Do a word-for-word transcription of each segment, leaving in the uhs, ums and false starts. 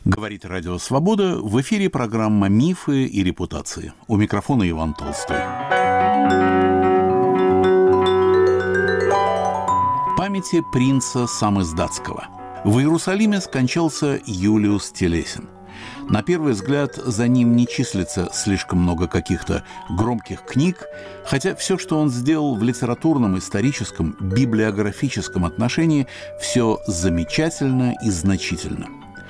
Говорит Радио Свобода. В эфире программа «Мифы и репутации». У микрофона Иван Толстой. Памяти принца Самоздатского. В Иерусалиме скончался Юлиус Телесин. На первый взгляд, за ним не числится слишком много каких-то громких книг, хотя все, что он сделал в литературном, историческом, библиографическом отношении, все замечательно и значительно.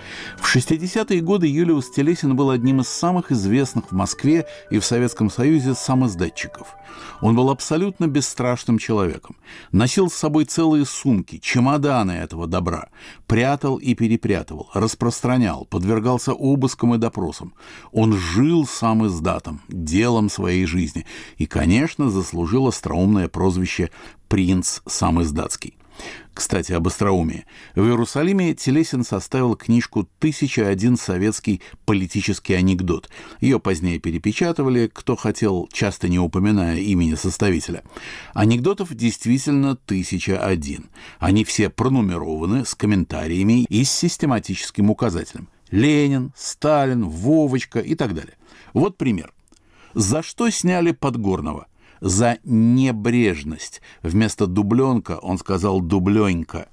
В шестидесятые годы Юлиус Телесин был одним из самых известных в Москве и в Советском Союзе самоздатчиков. Он был абсолютно бесстрашным человеком. Носил с собой целые сумки, чемоданы этого добра. Прятал и перепрятывал, распространял, подвергался обыскам и допросам. Он жил самоздатом, делом своей жизни. И, конечно, заслужил остроумное прозвище «Принц Самоздатский». Кстати, об остроумии. В Иерусалиме Телесин составил книжку «Тысяча один советский политический анекдот». Ее позднее перепечатывали, кто хотел, часто не упоминая имени составителя. Анекдотов действительно тысяча один. Они все пронумерованы с комментариями и с систематическим указателем. Ленин, Сталин, Вовочка и так далее. Вот пример. За что сняли Подгорного? За небрежность. Вместо дубленка он сказал дубленька.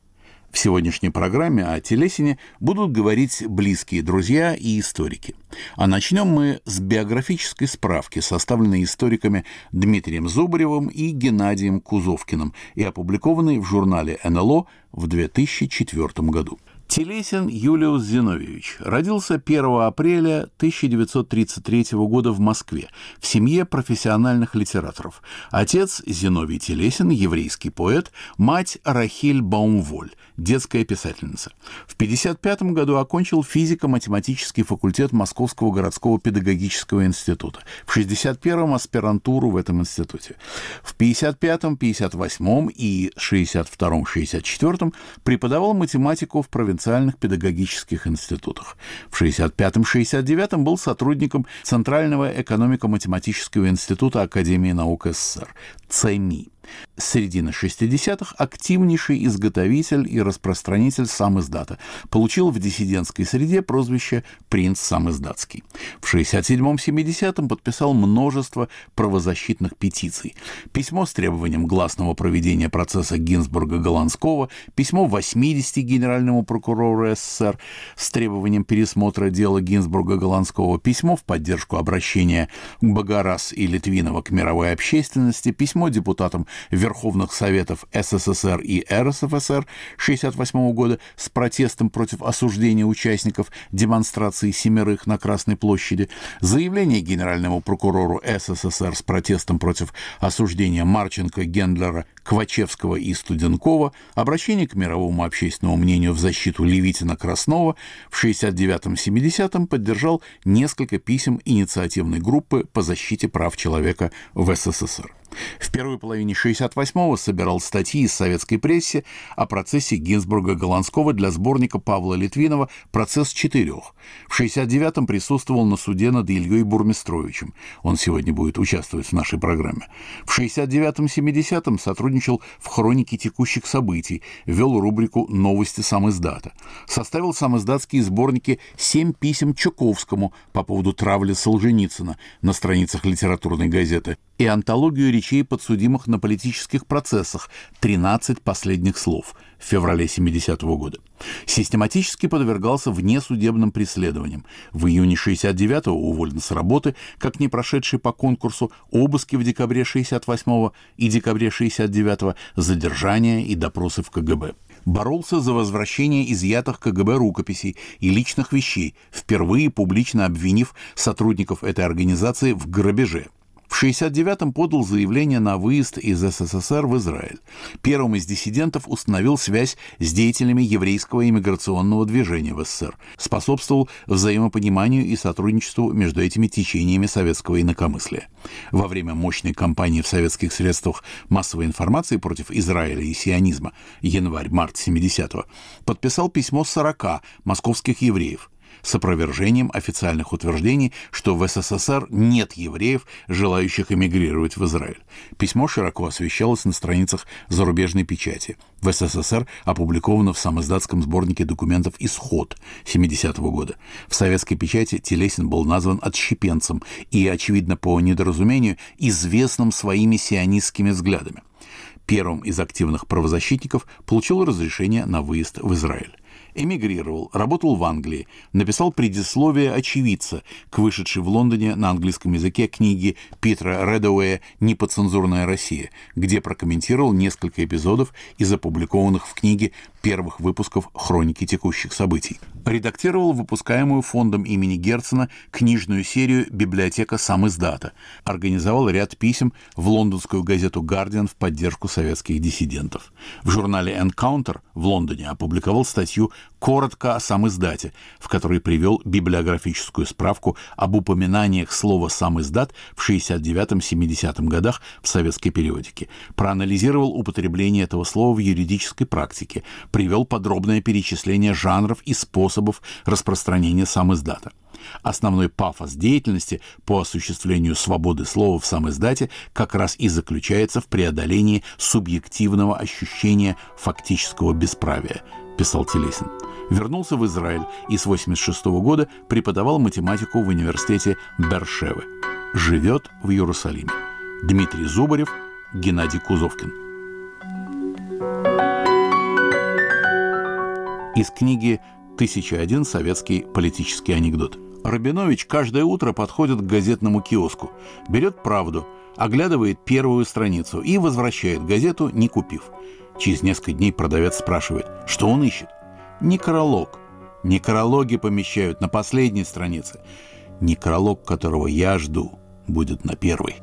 В сегодняшней программе о Телесине будут говорить близкие друзья и историки. А начнем мы с биографической справки, составленной историками Дмитрием Зубаревым и Геннадием Кузовкиным и опубликованной в журнале эн эл о в две тысячи четвёртом году. Телесин Юлиус Зиновьевич родился первого апреля тысяча девятьсот тридцать третьего года в Москве в семье профессиональных литераторов. Отец Зиновий Телесин, еврейский поэт, мать Рахиль Баумволь, детская писательница. В пятьдесят пятом году окончил физико-математический факультет Московского городского педагогического института. В шестьдесят первом аспирантуру в этом институте. В пятьдесят пятом, пятьдесят восьмом и шестьдесят втором, шестьдесят четвёртом преподавал математику в провинциальных педагогических институтах. В шестьдесят пятом — шестьдесят девятом был сотрудником Центрального экономико-математического института Академии наук эс эс эс эр, ЦЭМИ. С середины шестидесятых активнейший изготовитель и распространитель самиздата. Получил в диссидентской среде прозвище «Принц Самоздатский». В шестьдесят седьмом — семидесятом подписал множество правозащитных петиций. Письмо с требованием гласного проведения процесса Гинзбурга-Голландского, письмо восьмидесяти генеральному прокурору эс эс эс эр с требованием пересмотра дела Гинзбурга-Голландского, письмо в поддержку обращения Багарас и Литвинова к мировой общественности, письмо депутатам Верховных Советов эс эс эс эр и эр эс эф эс эр шестьдесят восьмого года с протестом против осуждения участников демонстрации семерых на Красной площади, заявление генеральному прокурору эс эс эс эр с протестом против осуждения Марченко, Гендлера, Квачевского и Студенкова, обращение к мировому общественному мнению в защиту Левитина-Краснова. В шестьдесят девятом — семидесятом поддержал несколько писем инициативной группы по защите прав человека в эс эс эс эр. В первой половине шестьдесят восьмого собирал статьи из советской прессы о процессе Гинзбурга-Голландского для сборника Павла Литвинова «Процесс четырех». В шестьдесят девятом присутствовал на суде над Ильей Бурмистровичем. Он сегодня будет участвовать в нашей программе. В шестьдесят девятом — семидесятом сотрудничал в хронике текущих событий, вел рубрику «Новости самиздата». Составил самиздатские сборники «Семь писем Чуковскому» по поводу травли Солженицына на страницах литературной газеты и антологию речей подсудимых на политических процессах «тринадцать последних слов» в феврале семидесятого года. Систематически подвергался внесудебным преследованиям. В июне шестьдесят девятого уволен с работы, как не прошедший по конкурсу, обыски в декабре шестьдесят восьмого и декабре шестьдесят девятого, задержания и допросы в ка гэ бэ. Боролся за возвращение изъятых ка гэ бэ рукописей и личных вещей, впервые публично обвинив сотрудников этой организации в грабеже. В шестьдесят девятом подал заявление на выезд из эс эс эс эр в Израиль. Первым из диссидентов установил связь с деятелями еврейского иммиграционного движения в эс эс эс эр, способствовал взаимопониманию и сотрудничеству между этими течениями советского инакомыслия. Во время мощной кампании в советских средствах массовой информации против Израиля и сионизма январь-март семидесятого подписал письмо сорока московских евреев. с опровержением официальных утверждений, что в СССР нет евреев, желающих эмигрировать в Израиль. Письмо широко освещалось на страницах зарубежной печати. В СССР опубликовано в самиздатском сборнике документов «Исход» семидесятого года. В советской печати Телесин был назван отщепенцем и, очевидно, по недоразумению, известным своими сионистскими взглядами. Первым из активных правозащитников получил разрешение на выезд в Израиль. Эмигрировал, работал в Англии, написал предисловие очевидца к вышедшей в Лондоне на английском языке книге Питера Редауэя «Неподцензурная Россия», где прокомментировал несколько эпизодов из опубликованных в книге первых выпусков «Хроники текущих событий». Редактировал выпускаемую фондом имени Герцена книжную серию «Библиотека самиздата». Организовал ряд писем в лондонскую газету «Гардиан» в поддержку советских диссидентов. В журнале «Энкаунтер» в Лондоне опубликовал статью «Коротко о самиздате», в которой привел библиографическую справку об упоминаниях слова «самиздат» в шестьдесят девятом — семидесятом годах в советской периодике. Проанализировал употребление этого слова в юридической практике, привел подробное перечисление жанров и способов распространения самиздата. Основной пафос деятельности по осуществлению свободы слова в самиздате как раз и заключается в преодолении субъективного ощущения фактического бесправия, писал Телесин. Вернулся в Израиль и с восемьдесят шестого года преподавал математику в университете Беэр-Шевы. Живет в Иерусалиме. Дмитрий Зубарев, Геннадий Кузовкин. Из книги «тысяча один советский политический анекдот». Рабинович каждое утро подходит к газетному киоску, берет «Правду», оглядывает первую страницу и возвращает газету, не купив. Через несколько дней продавец спрашивает, что он ищет. Некролог. Некрологи помещают на последней странице. Некролог, которого я жду, будет на первой.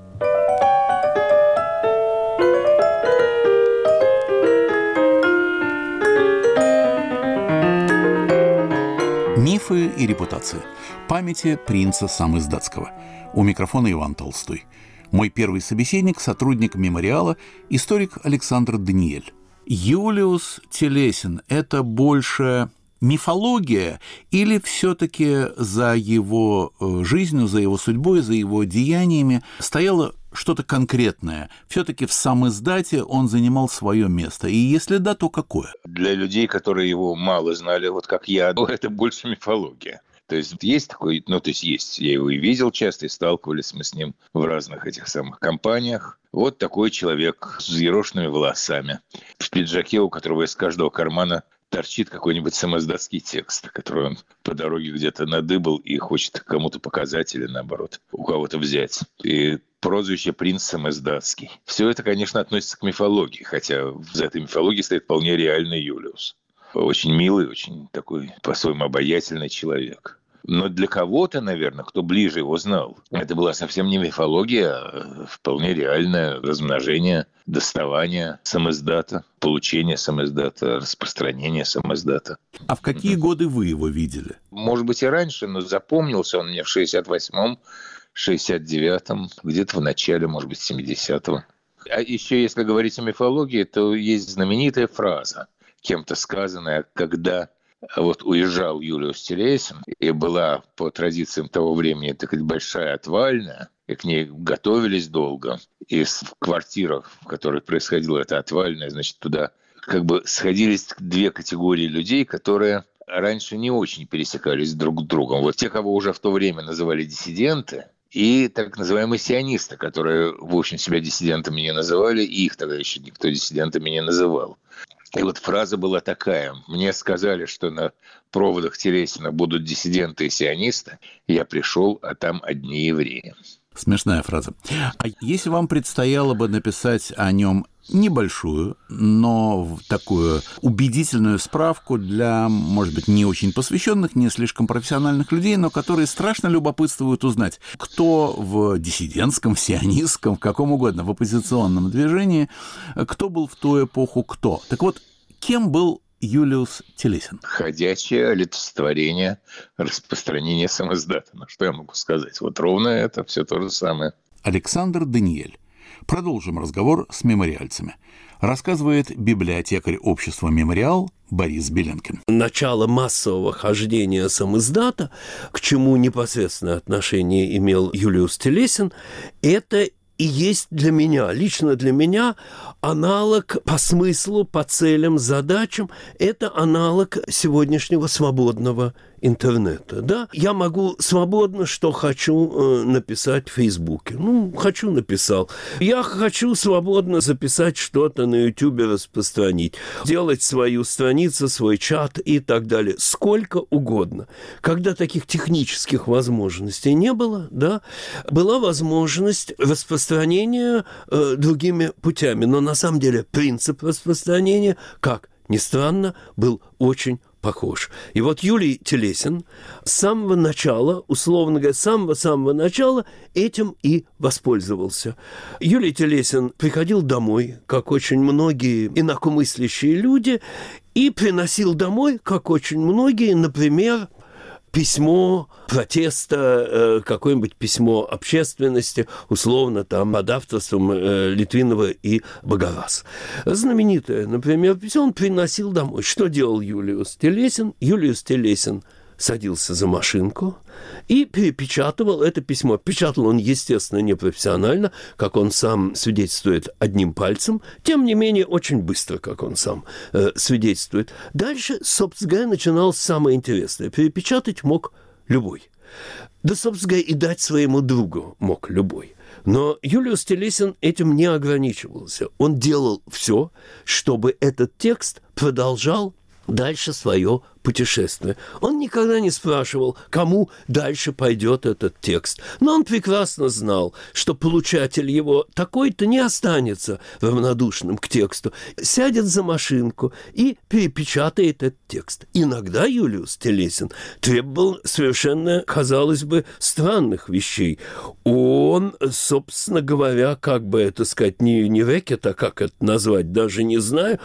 Мифы и репутации. Памяти принца самиздатского. У микрофона Иван Толстой. Мой первый собеседник – сотрудник мемориала, историк Александр Даниэль. Юлиус Телесин – это больше мифология или все-таки за его жизнью, за его судьбой, за его деяниями стояло что-то конкретное? Все-таки в самиздате он занимал свое место. И если да, то какое? Для людей, которые его мало знали, вот как я, это больше мифология. То есть есть такой, ну, то есть есть, я его и видел часто, и сталкивались мы с ним в разных этих самых компаниях. Вот такой человек с взъерошенными волосами, в пиджаке, у которого из каждого кармана торчит какой-нибудь самиздатский текст, который он по дороге где-то надыбал и хочет кому-то показать или, наоборот, у кого-то взять. И прозвище «Принц самиздатский». Все это, конечно, относится к мифологии, хотя за этой мифологией стоит вполне реальный Юлиус. Очень милый, очень такой по-своему обаятельный человек. Но для кого-то, наверное, кто ближе его знал, это была совсем не мифология, а вполне реальное размножение, доставание самиздата, получение самиздата, распространение самиздата. А в какие годы вы его видели? Может быть, и раньше, но запомнился он мне в шестьдесят восьмом, шестьдесят девятом, где-то в начале, может быть, семидесятого. А еще, если говорить о мифологии, то есть знаменитая фраза, кем-то сказанная, когда вот уезжал Юлиус Телесин, и была по традициям того времени такая большая отвальная, и к ней готовились долго. И в квартирах, в которых происходила эта отвальная, значит, туда как бы сходились две категории людей, которые раньше не очень пересекались друг с другом. Вот те, кого уже в то время называли диссиденты, и так называемые сионисты, которые, в общем, себя диссидентами не называли, и их тогда еще никто диссидентами не называл. И вот фраза была такая. Мне сказали, что на проводах Телесина будут диссиденты и сионисты. Я пришел, а там одни евреи. Смешная фраза. А если вам предстояло бы написать о нем небольшую, но такую убедительную справку для, может быть, не очень посвященных, не слишком профессиональных людей, но которые страшно любопытствуют узнать, кто в диссидентском, в сионистском, в каком угодно, в оппозиционном движении, кто был в ту эпоху кто. Так вот, кем был Юлиус Телесин? Ходячее олицетворение распространения самиздата. Ну, что я могу сказать? Вот ровно это все то же самое. Александр Даниэль. Продолжим разговор с мемориальцами. рассказывает библиотекарь общества «Мемориал» Борис Беленкин. Начало массового хождения самиздата, к чему непосредственное отношение имел Юлиус Телесин, это и есть для меня, лично для меня, аналог по смыслу, по целям, задачам. Это аналог сегодняшнего свободного интернета. Да? Я могу свободно, что хочу, э, написать в Фейсбуке. Ну, хочу, написал. Я хочу свободно записать что-то на Ютубе, распространить. Делать свою страницу, свой чат и так далее. Сколько угодно. Когда таких технических возможностей не было, да, была возможность распространения э, другими путями. Но на самом деле принцип распространения, как ни странно, был очень похож. И вот Юлий Телесин с самого начала, условно говоря, с самого-самого начала этим и воспользовался. Юлий Телесин приходил домой, как очень многие инакомыслящие люди, и приносил домой, как очень многие, например, письмо протеста, какое-нибудь письмо общественности, условно, там, под авторством Литвинова и Багарас. Знаменитое, например, письмо он приносил домой. Что делал Юлиус Телесин? Юлиус Телесин садился за машинку и перепечатывал это письмо. Печатал он, естественно, непрофессионально, как он сам свидетельствует, одним пальцем, тем не менее очень быстро, как он сам э, свидетельствует. Дальше, собственно говоря, начиналось самое интересное. Перепечатать мог любой. Да, собственно говоря, и дать своему другу мог любой. Но Юлиус Телесин этим не ограничивался. Он делал все, чтобы этот текст продолжал дальше свое путешествие. Он никогда не спрашивал, кому дальше пойдет этот текст. Но он прекрасно знал, что получатель его такой-то не останется равнодушным к тексту, сядет за машинку и перепечатает этот текст. Иногда Юлиус Телесин требовал совершенно, казалось бы, странных вещей. Он, собственно говоря, как бы это сказать, не, не рэкет, а как это назвать, даже не знаю,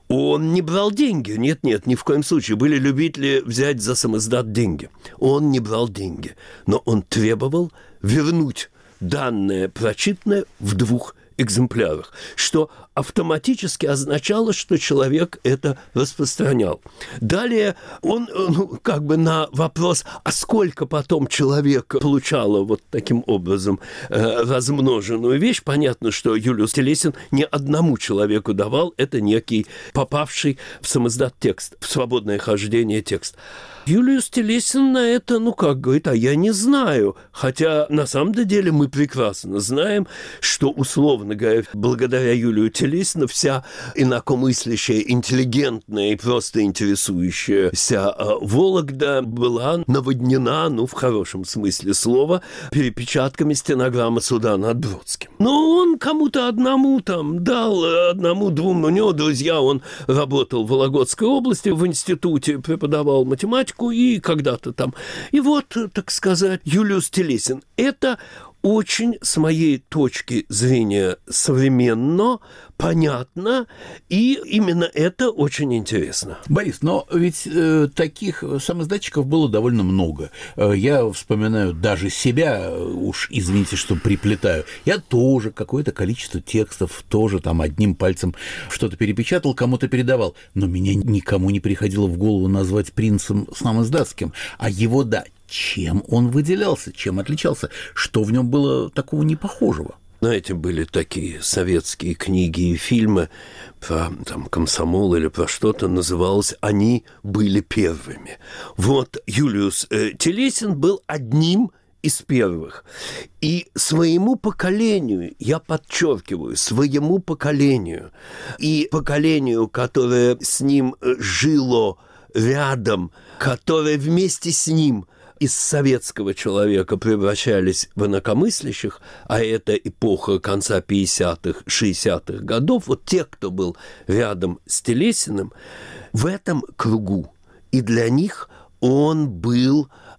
он не брал деньги. Нет-нет, ни в коем случае. Были любители взять за самиздат деньги. Он не брал деньги, но он требовал вернуть данное прочитанное в двух экземплярах, что автоматически означало, что человек это распространял. Далее он, ну, как бы на вопрос, а сколько потом человек получало вот таким образом э, размноженную вещь, понятно, что Юлиус Телесин не одному человеку давал, это некий попавший в самиздат текст, в свободное хождение текст. Юлиус Телесин на это, ну как, говорит, а я не знаю. Хотя на самом деле мы прекрасно знаем, что, условно говоря, благодаря Юлию Телесину вся инакомыслящая, интеллигентная и просто интересующаяся Вологда была наводнена, ну в хорошем смысле слова, перепечатками стенограммы суда над Бродским. Но он кому-то одному там дал, одному-двум, у него друзья, он работал в Вологодской области, в институте преподавал математику, и когда-то там. И вот, так сказать, Юлиус Телесин. Это очень, с моей точки зрения, современно, понятно, и именно это очень интересно. Борис, но ведь э, таких самиздатчиков было довольно много. Э, я вспоминаю даже себя, уж извините, что приплетаю. Я тоже какое-то количество текстов тоже там одним пальцем что-то перепечатал, кому-то передавал. Но меня никому не приходило в голову назвать принцем самиздатским, а его да. Чем он выделялся, чем отличался, что в нем было такого непохожего? Знаете, были такие советские книги и фильмы про там, комсомол или про что-то, называлось «Они были первыми». Вот Юлиус э, Телесин был одним из первых. И своему поколению, я подчеркиваю, своему поколению, и поколению, которое с ним жило рядом, которое вместе с ним из советского человека превращались в инакомыслящих, а это эпоха конца пятидесятых, шестидесятых годов, вот те, кто был рядом с Телесиным, в этом кругу. И для них он был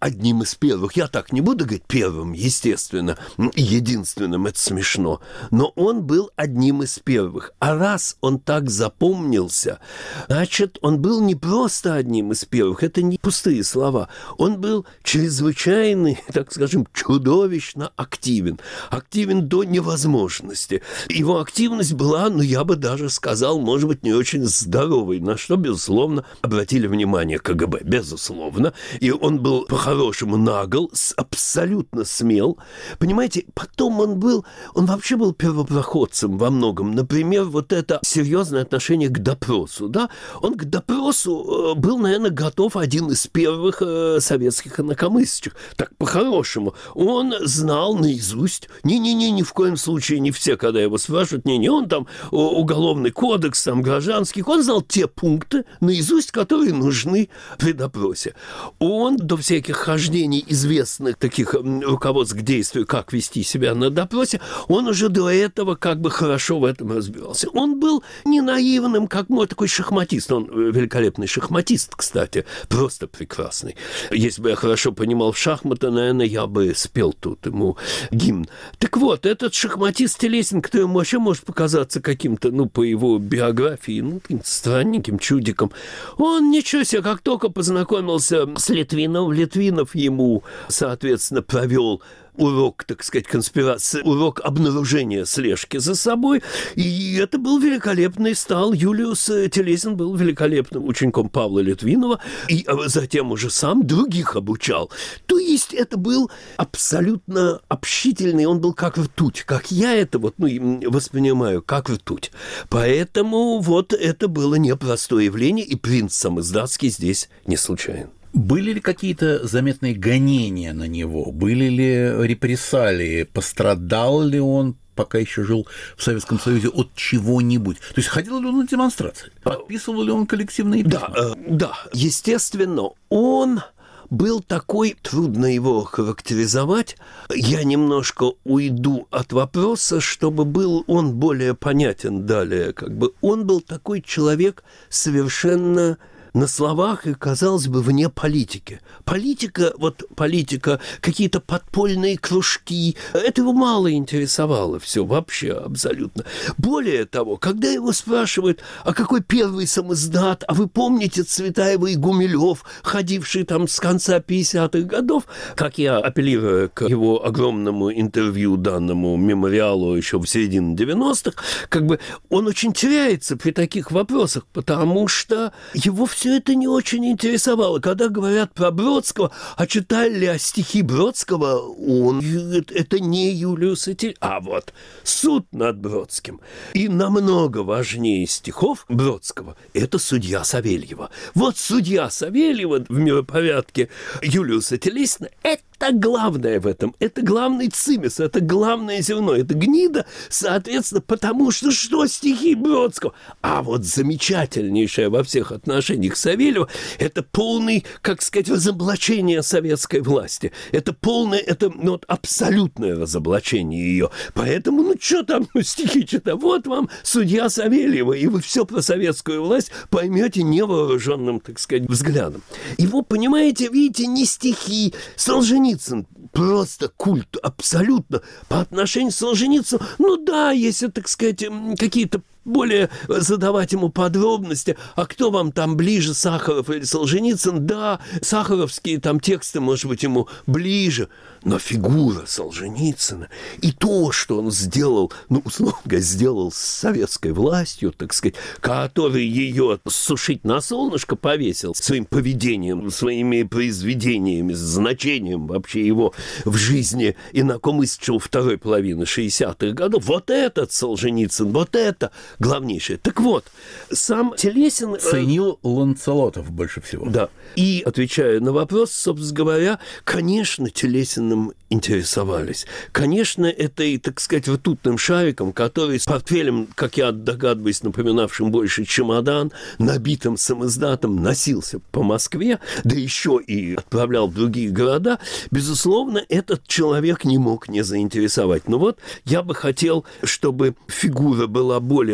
одним из первых, я так не буду говорить первым, естественно, единственным, это смешно, но он был одним из первых. А раз он так запомнился, значит, он был не просто одним из первых, это не пустые слова, он был чрезвычайно, так скажем, чудовищно активен. Активен до невозможности. Его активность была, ну, я бы даже сказал, может быть, не очень здоровой, на что, безусловно, обратили внимание КГБ, безусловно. И он был по-хорошему нагл, абсолютно смел. Понимаете, потом он был, он вообще был первопроходцем во многом. Например, вот это серьезное отношение к допросу, да? Он к допросу был, наверное, готов, один из первых э, советских инакомыслящих. Так, по-хорошему. Он знал наизусть. Не-не-не, ни в коем случае не все, когда его спрашивают, не-не, он там уголовный кодекс, там гражданский, он знал те пункты наизусть, которые нужны при допросе. Он до всяких хождений известных таких руководств к действию, как вести себя на допросе, он уже до этого как бы хорошо в этом разбирался. Он был не наивным, как мой такой шахматист. Он великолепный шахматист, кстати, просто прекрасный. Если бы я хорошо понимал в шахматы, наверное, я бы спел тут ему гимн. Так вот, этот шахматист Телесин, который вообще может показаться каким-то, ну, по его биографии, ну, каким-то странненьким чудиком, он ничего себе, как только познакомился с Литвиновым, Литвинов ему, соответственно, провел урок, так сказать, конспирации, урок обнаружения слежки за собой. И это был великолепный стал. Юлиус Телесин был великолепным учеником Павла Литвинова. И затем уже сам других обучал. То есть это был абсолютно общительный. Он был как ртуть. Как я это вот, ну, воспринимаю, как ртуть. Поэтому вот это было непростое явление. И принц Самоздатский здесь не случайен. Были ли какие-то заметные гонения на него? Были ли репрессалии? Пострадал ли он, пока еще жил в Советском Союзе, от чего-нибудь? То есть ходил ли он на демонстрации? Подписывал ли он коллективные письма? Да, э, да, естественно, он был такой, трудно его характеризовать. Я немножко уйду от вопроса, чтобы был он более понятен далее. Как бы он был такой человек совершенно на словах и, казалось бы, вне политики. Политика, вот политика, какие-то подпольные кружки, это его мало интересовало все вообще абсолютно. Более того, когда его спрашивают, а какой первый самиздат, а вы помните Цветаева и Гумилев, ходившие там с конца пятидесятых годов, как я, апеллируя к его огромному интервью, данному мемориалу еще в середине девяностых, как бы он очень теряется при таких вопросах, потому что его все Все это не очень интересовало. Когда говорят про Бродского, а читали ли стихи Бродского, он, это не Юлиус Телесин, а вот суд над Бродским. И намного важнее стихов Бродского – это судья Савельева. Вот судья Савельева в миропорядке Юлиуса Телесина – это главное в этом. Это главный цимис, это главное зерно, это гнида, соответственно, потому что что стихи Бродского? А вот замечательнейшее во всех отношениях Савельева – это полный, как сказать, разоблачение советской власти. Это полное, это ну, вот, абсолютное разоблачение ее. Поэтому, ну, что там, ну, стихи читать? Вот вам судья Савельева, и вы все про советскую власть поймете невооруженным, так сказать, взглядом. Его, понимаете, видите, не стихи, Солженицын, просто культ абсолютно по отношению к Солженицыну. Ну да, если, так сказать, какие-то более задавать ему подробности, а кто вам там ближе, Сахаров или Солженицын? Да, сахаровские там тексты, может быть, ему ближе, но фигура Солженицына и то, что он сделал, ну, условно говоря, сделал с советской властью, так сказать, который ее сушить на солнышко повесил своим поведением, своими произведениями, значением вообще его в жизни инакомыслящего второй половины шестидесятых годов. Вот этот Солженицын, вот это главнейшее. Так вот, сам Телесин ценил Ланцелотов больше всего. Да. И, отвечая на вопрос, собственно говоря, конечно, Телесиным интересовались. Конечно, это и, так сказать, ртутным шариком, который с портфелем, как я догадываюсь, напоминавшим больше чемодан, набитым самиздатом, носился по Москве, да еще и отправлял в другие города, безусловно, этот человек не мог не заинтересовать. Но вот я бы хотел, чтобы фигура была более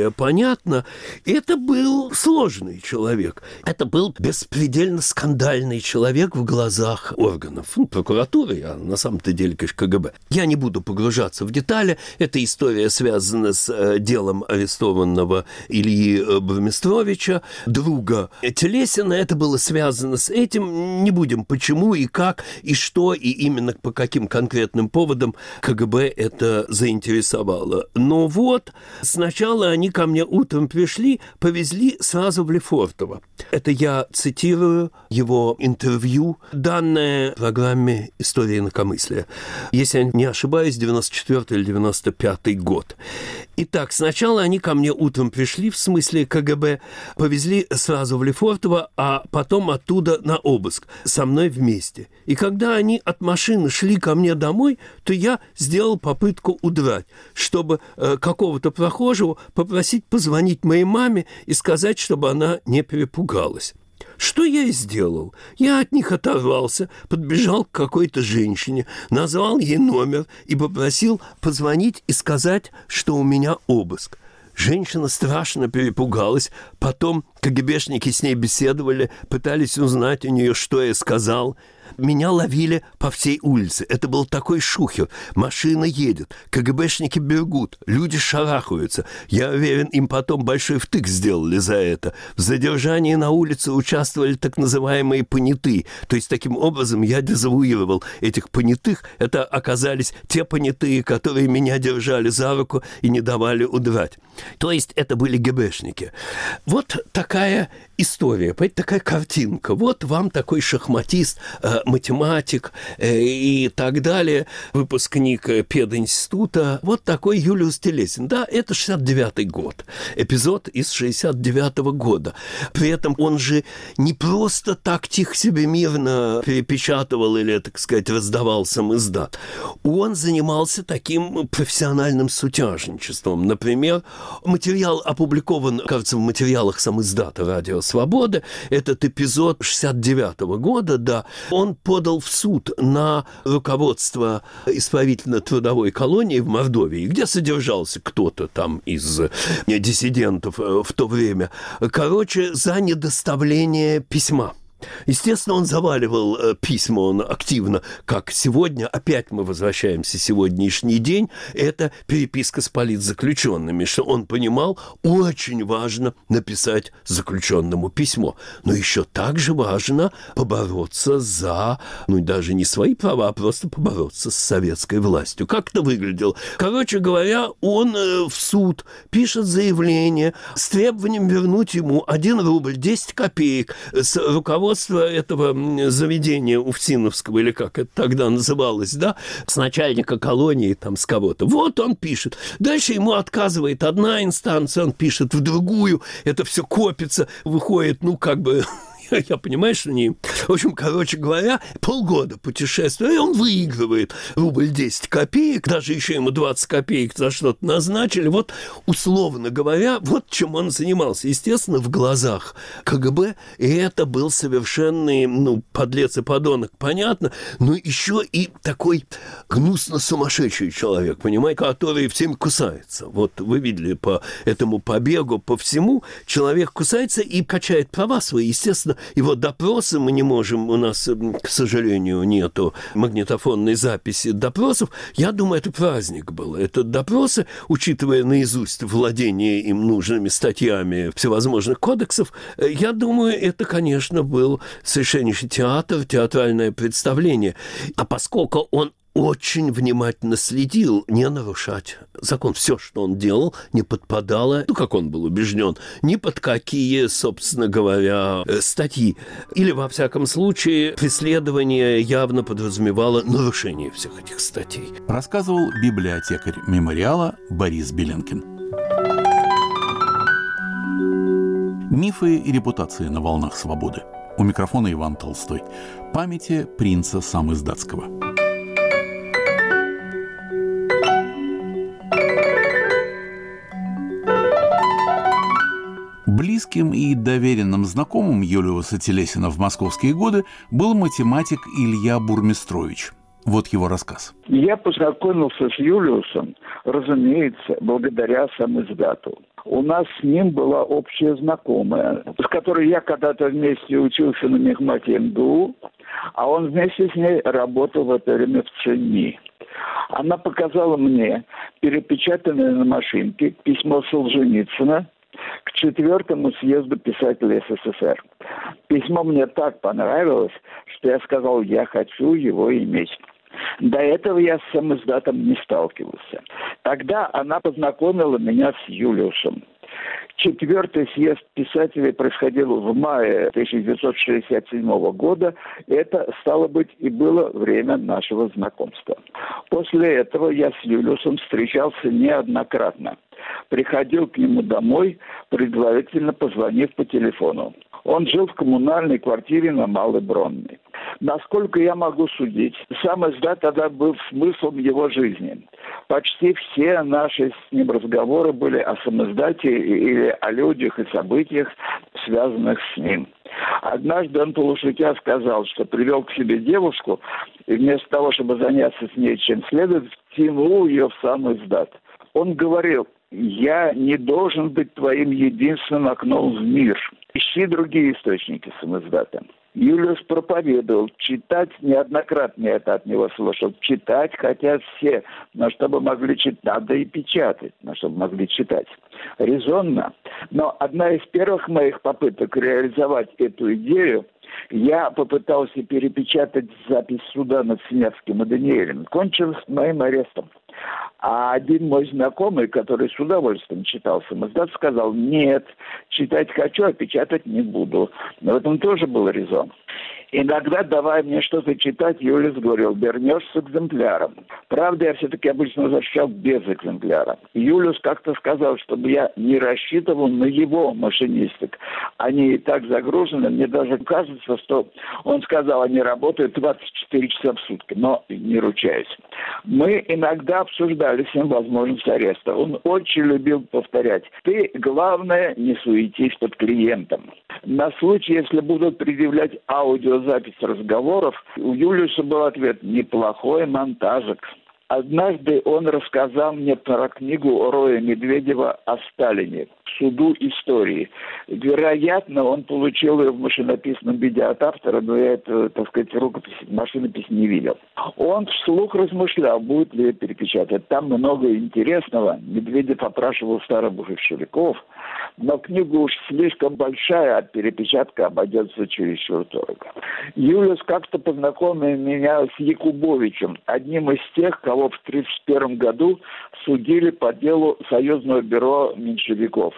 более понятно, это был сложный человек. Это был беспредельно скандальный человек в глазах органов. Ну, прокуратуры, а на самом-то деле, конечно, КГБ. Я не буду погружаться в детали. Эта история связана с э, делом арестованного Ильи Бурмистровича, друга Телесина. Это было связано с этим. Не будем почему и как, и что, и именно по каким конкретным поводам КГБ это заинтересовало. Но вот сначала они ко мне утром пришли, повезли сразу в Лефортово. Это я цитирую его интервью, данное в программе «История инакомыслия». Если я не ошибаюсь, девяносто четвёртый или девяносто пятый год. Итак, сначала они ко мне утром пришли, в смысле КГБ, повезли сразу в Лефортово, а потом оттуда на обыск, со мной вместе. И когда они от машины шли ко мне домой, то я сделал попытку удрать, чтобы э, какого-то прохожего попросить позвонить моей маме и сказать, чтобы она не перепугалась. Что я и сделал. Я от них оторвался, подбежал к какой-то женщине, назвал ей номер и попросил позвонить и сказать, что у меня обыск. Женщина страшно перепугалась. Потом КГБшники с ней беседовали, пытались узнать у нее, что я сказал. Меня ловили по всей улице. Это был такой шухер. Машина едет, КГБшники бегут, люди шарахаются. Я уверен, им потом большой втык сделали за это. В задержании на улице участвовали так называемые понятые. То есть, таким образом, я дезавуировал этих понятых. Это оказались те понятые, которые меня держали за руку и не давали удрать. То есть, это были ГБшники. Вот такая история, понимаете, такая картинка. Вот вам такой шахматист, э, математик э, и так далее, выпускник э, пединститута. Вот такой Юлиус Телесин. Да, это шестьдесят девятый год. Эпизод из шестьдесят девятого года. При этом он же не просто так тихо себе мирно перепечатывал или, так сказать, раздавал самиздат. Он занимался таким профессиональным сутяжничеством. Например, материал опубликован, кажется, в материалах самиздата «Радио Свобода». Этот эпизод шестьдесят девятого года, да, он подал в суд на руководство исправительно-трудовой колонии в Мордовии, где содержался кто-то там из диссидентов в то время. Короче, за недоставление письма. Естественно, он заваливал э, письма, он активно, как сегодня, опять мы возвращаемся в сегодняшний день, это переписка с политзаключенными, что он понимал, очень важно написать заключенному письмо, но еще также важно побороться за, ну, даже не свои права, а просто побороться с советской властью. Как это выглядело? Короче говоря, он э, в суд пишет заявление с требованием вернуть ему один рубль десять копеек с руководством этого заведения Уфсиновского, или как это тогда называлось, да, с начальника колонии, там, с кого-то. Вот он пишет. Дальше ему отказывает одна инстанция, он пишет в другую, это все копится, выходит, ну, как бы... Я понимаю, что не... В общем, короче говоря, полгода путешествия, и он выигрывает рубль десять копеек, даже еще ему двадцать копеек за что-то назначили. Вот, условно говоря, вот чем он занимался. Естественно, в глазах КГБ, и это был совершенный, ну, подлец и подонок, понятно, но еще и такой гнусно сумасшедший человек, понимаете, который всем кусается. Вот вы видели по этому побегу, по всему, человек кусается и качает права свои, естественно. Его допросы мы не можем, у нас, к сожалению, нету магнитофонной записи допросов. Я думаю, это праздник был. Это допросы, учитывая наизусть владение им нужными статьями всевозможных кодексов, я думаю, это, конечно, был совершеннейший театр, театральное представление. А поскольку он очень внимательно следил не нарушать закон. Все, что он делал, не подпадало, ну, как он был убежден, ни под какие, собственно говоря, статьи. Или, во всяком случае, преследование явно подразумевало нарушение всех этих статей. Рассказывал библиотекарь мемориала Борис Беленкин. Мифы и репутации на волнах свободы. У микрофона Иван Толстой. Памяти принца Самиздатского. Близким и доверенным знакомым Юлиуса Телесина в московские годы был математик Илья Бурмистрович. Вот его рассказ. Я познакомился с Юлиусом, разумеется, благодаря самиздату. У нас с ним была общая знакомая, с которой я когда-то вместе учился на мехмате эм гэ у, а он вместе с ней работал в это время в ЦЕНИ. Она показала мне перепечатанное на машинке письмо Солженицына к четвертому съезду писателей эс эс эс эр. Письмо мне так понравилось, что я сказал, я хочу его иметь. До этого я с самиздатом не сталкивался. Тогда она познакомила меня с Юлиусом. Четвертый съезд писателей происходил в мае тысяча девятьсот шестьдесят седьмого года. Это, стало быть, и было время нашего знакомства. После этого я с Юлиусом встречался неоднократно. Приходил к нему домой, предварительно позвонив по телефону. Он жил в коммунальной квартире на Малой Бронной. Насколько я могу судить, сам издат тогда был смыслом его жизни. Почти все наши с ним разговоры были о самиздате или о людях и событиях, связанных с ним. Однажды он полушутя сказал, что привел к себе девушку, и вместо того, чтобы заняться с ней чем следует, втянул ее в сам издат. Он говорил: «Я не должен быть твоим единственным окном в мир. Ищи другие источники самиздата». Юлиус проповедовал, читать неоднократно я это от него слышал. Читать хотят все, но чтобы могли читать, надо и печатать, но чтобы могли читать. Резонно. Но одна из первых моих попыток реализовать эту идею, я попытался перепечатать запись суда над Синявским и Даниэлем. Кончилось моим арестом. А один мой знакомый, который с удовольствием читал самиздат, сказал: нет, читать хочу, а печатать не буду. Но в этом тоже был резон. Иногда, давая мне что-то читать, Юлиус говорил: вернешь с экземпляром. Правда, я все-таки обычно возвращал без экземпляра. Юлиус как-то сказал, чтобы я не рассчитывал на его машинисток. Они и так загружены. Мне даже кажется, что он сказал, они работают двадцать четыре часа в сутки, но не ручаюсь. Мы иногда обсуждали с ним возможность ареста. Он очень любил повторять: ты, главное, не суетись под клиентом. На случай, если будут предъявлять аудиозапись разговоров, у Юлиуса был ответ: неплохой монтажик. Однажды он рассказал мне про книгу Роя Медведева о Сталине «Суду истории». Вероятно, он получил ее в машинописном виде от автора, но я это, так сказать, рукопись, машинопись не видел. Он вслух размышлял, будет ли ее перепечатать. Там много интересного. Медведев опрашивал старых большевиков, но книга уж слишком большая, а перепечатка обойдется чересчур дорого. Юлиус как-то познакомил меня с Якубовичем, одним из тех, кого в тридцать первом году судили по делу Союзного бюро меньшевиков.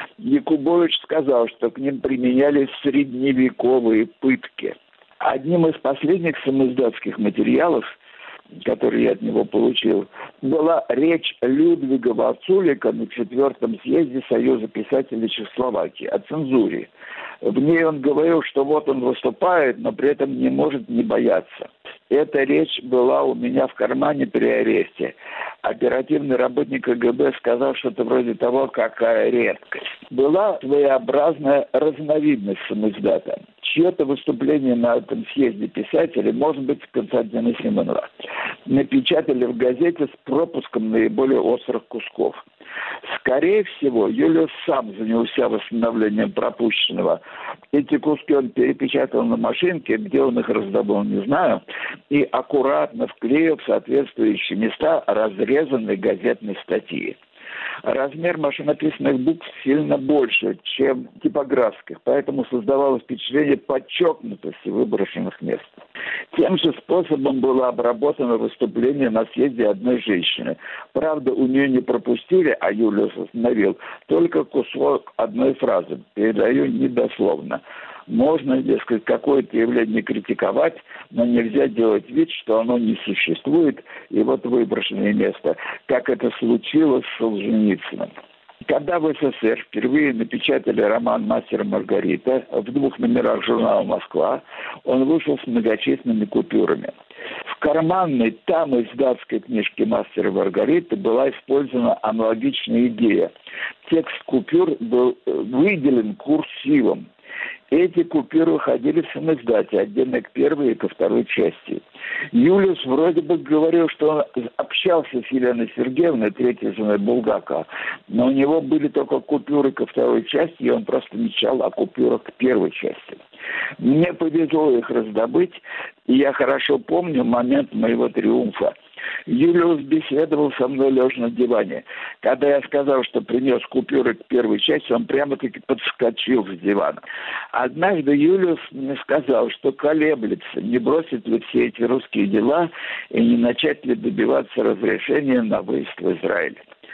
Якубович сказал, что к ним применялись средневековые пытки. Одним из последних самиздатских материалов, который я от него получил, была речь Людвига Вацулика на четвертом съезде Союза писателей Чехословакии о цензуре. В ней он говорил, что вот он выступает, но при этом не может не бояться. Эта речь была у меня в кармане при аресте. Оперативный работник ка гэ бэ сказал что-то вроде того, какая редкость. Была своеобразная разновидность самиздата. Чье-то выступление на этом съезде писателей, может быть, Константина Симонова, напечатали в газете с пропуском наиболее острых кусков. Скорее всего, Юлиус сам занялся восстановлением пропущенного. Эти куски он перепечатал на машинке, где он их раздобыл, не знаю, и аккуратно вклеил в соответствующие места разрезанной газетной статьи. Размер машинописных букв сильно больше, чем типографских, поэтому создавалось впечатление подчеркнутости выброшенных мест. Тем же способом было обработано выступление на съезде одной женщины. Правда, у нее не пропустили, а Юлиус остановил только кусок одной фразы. Передаю недословно. Можно, дескать, какое-то явление критиковать, но нельзя делать вид, что оно не существует, и вот выброшенное место, как это случилось с Солженицыным. Когда в эс эс эс эр впервые напечатали роман «Мастер и Маргарита» в двух номерах журнала «Москва», он вышел с многочисленными купюрами. В карманной там издатской книжке «Мастер и Маргарита» была использована аналогичная идея. Текст купюр был выделен курсивом. Эти купюры ходили в самоиздате, отдельно к первой и ко второй части. Юлиус вроде бы говорил, что он общался с Еленой Сергеевной, третьей женой Булгака, но у него были только купюры ко второй части, и он просто мечтал о купюрах к первой части. Мне повезло их раздобыть, и я хорошо помню момент моего триумфа. Юлиус беседовал со мной лежа на диване. Когда я сказал, что принес купюры к первой части, он прямо-таки подскочил с дивана. Однажды Юлиус мне сказал, что колеблется, не бросит ли все эти русские дела и не начать ли добиваться разрешения на выезд в Израиль.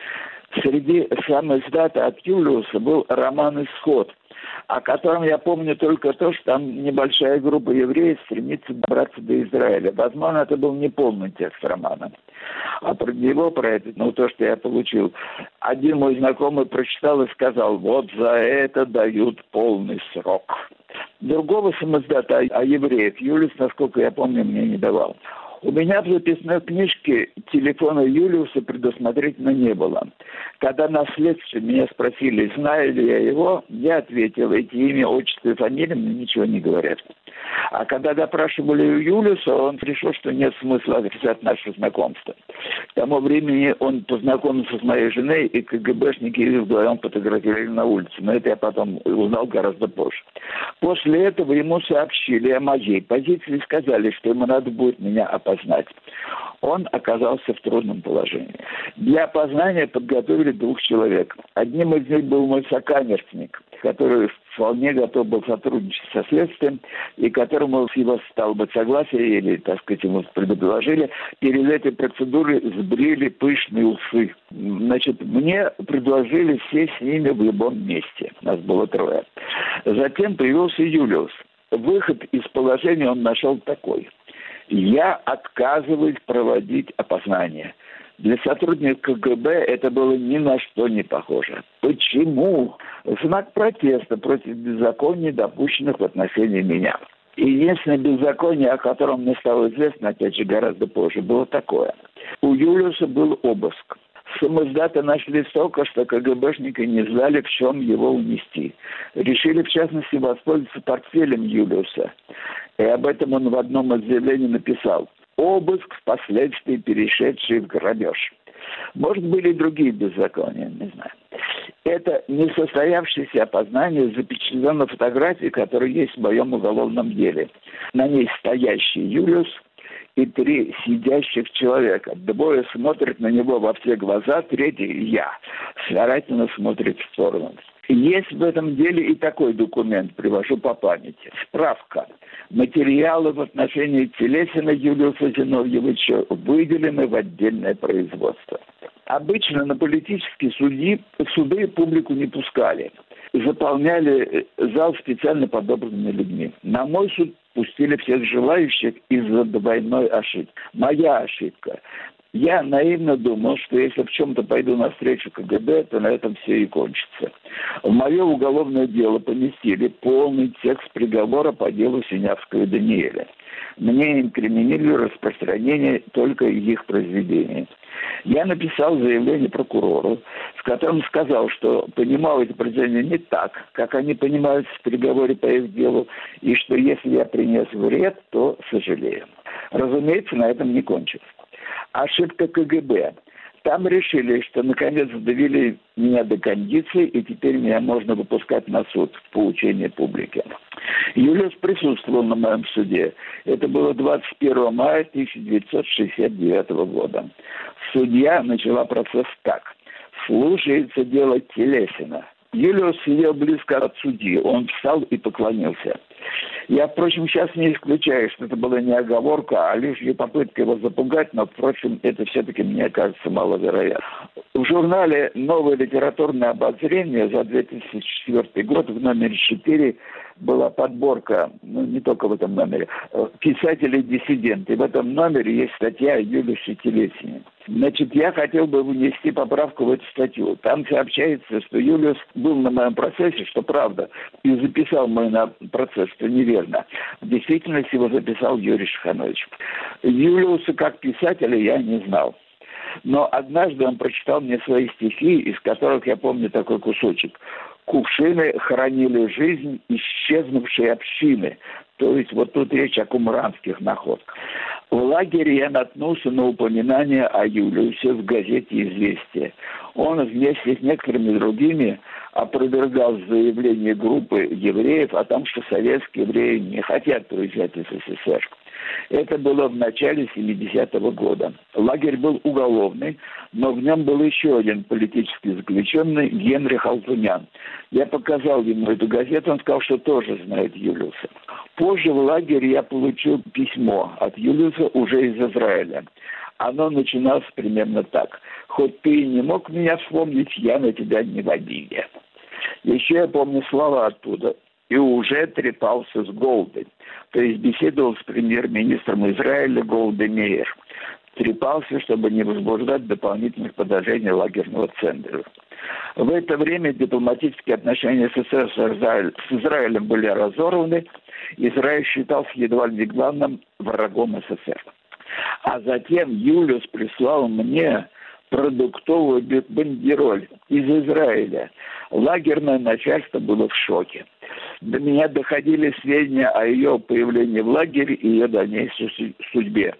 Среди самоиздата от Юлиуса был роман «Исход», о котором я помню только то, что там небольшая группа евреев стремится добраться до Израиля. Возможно, это был не полный текст романа. А про него, про это, ну, то, что я получил, один мой знакомый прочитал и сказал: вот за это дают полный срок. Другого самоиздата о евреях Юлиус, насколько я помню, мне не давал. У меня в записной книжке телефона Юлиуса предусмотрительно не было. Когда на следствии меня спросили, знаю ли я его, я ответил: эти имя, отчество и фамилия мне ничего не говорят. А когда допрашивали у Юлиуса, он решил, что нет смысла отрицать наше знакомство. К тому времени он познакомился с моей женой, и КГБшники их вдвоем фотографировали на улице. Но это я потом узнал гораздо позже. После этого ему сообщили о моей позиции и сказали, что ему надо будет меня опознать. Он оказался в трудном положении. Для опознания подготовили двух человек. Одним из них был мой сокамерник, который вполне готов был сотрудничать со следствием, и которому с его, стало быть, согласия, или, так сказать, ему предложили, перед этой процедурой сбрили пышные усы. Значит, мне предложили сесть с ними в любом месте. Нас было трое. Затем появился Юлиус. Выход из положения он нашел такой: я отказываюсь проводить опознание. Для сотрудников КГБ это было ни на что не похоже. Почему? Знак протеста против беззаконий, допущенных в отношении меня. И единственное беззаконие, о котором мне стало известно, опять же, гораздо позже, было такое. У Юлиуса был обыск. Самоиздата нашли столько, что КГБшники не знали, в чем его унести. Решили, в частности, воспользоваться портфелем Юлиуса. И об этом он в одном из заявлений написал: обыск, впоследствии перешедший в грабеж. Может, были и другие беззакония, не знаю. Это несостоявшееся опознание запечатлено на фотографии, которая есть в моем уголовном деле. На ней стоящий Юлиус и три сидящих человека. Двое смотрят на него во все глаза, третий, я, старательно смотрит в сторону. Есть в этом деле и такой документ, привожу по памяти. Справка. Материалы в отношении Телесина Юлиуса Зиновьевича выделены в отдельное производство. Обычно на политические суды, суды публику не пускали. Заполняли зал специально подобранными людьми. На мой суд пустили всех желающих из-за двойной ошибки. Моя ошибка. Я наивно думал, что если в чем-то пойду навстречу КГБ, то на этом все и кончится. В мое уголовное дело поместили полный текст приговора по делу Синявского и Даниэля. Мне инкриминировали распространение только их произведений. Я написал заявление прокурору, в котором сказал, что понимал эти произведения не так, как они понимаются в приговоре по их делу, и что если я принес вред, то сожалею. Разумеется, на этом не кончилось. Ошибка КГБ. Там решили, что наконец довели меня до кондиции, и теперь меня можно выпускать на суд в поучение публики. Юлиус присутствовал на моем суде. Это было двадцать первого мая тысяча девятьсот шестьдесят девятого года. Судья начала процесс так. Слушается дело Телесина. Юлиус сидел близко от судьи. Он встал и поклонился. Я, впрочем, сейчас не исключаю, что это была не оговорка, а лишь попытка его запугать, но, впрочем, это все-таки, мне кажется, маловероятно. В журнале «Новое литературное обозрение» за две тысячи четвёртый год в номере четыре была подборка, ну, не только в этом номере, писателей-диссиденты. В этом номере есть статья о Юлиусе Телесине. Значит, я хотел бы внести поправку в эту статью. Там сообщается, что Юлиус был на моем процессе, что правда, и записал мой на процесс, что неверно. В действительности его записал Юрий Шиханович. Юлиуса как писателя я не знал. Но однажды он прочитал мне свои стихи, из которых я помню такой кусочек. Кувшины хранили жизнь исчезнувшей общины. То есть вот тут речь о кумранских находках. В лагере я наткнулся на упоминание о Юлиусе в газете «Известия». Он вместе с некоторыми другими опровергал заявление группы евреев о том, что советские евреи не хотят уезжать из СССР. Это было в начале семидесятого года. Лагерь был уголовный, но в нем был еще один политический заключенный, Генрих Алтунян. Я показал ему эту газету, он сказал, что тоже знает Юлиуса. Позже в лагере я получил письмо от Юлиуса уже из Израиля. Оно начиналось примерно так. «Хоть ты и не мог меня вспомнить, я на тебя не в обиде». Еще я помню слова оттуда. «И уже трепался с Голдой». То есть беседовал с премьер-министром Израиля Голдой Меир. Трепался, чтобы не возбуждать дополнительных подозрений лагерного центра. В это время дипломатические отношения СССР с, Израиль, с Израилем были разорваны. Израиль считался едва ли не главным врагом СССР. А затем Юлиус прислал мне продуктовую бандероль из Израиля. Лагерное начальство было в шоке. До меня доходили сведения о ее появлении в лагере и ее дальнейшей судьбе.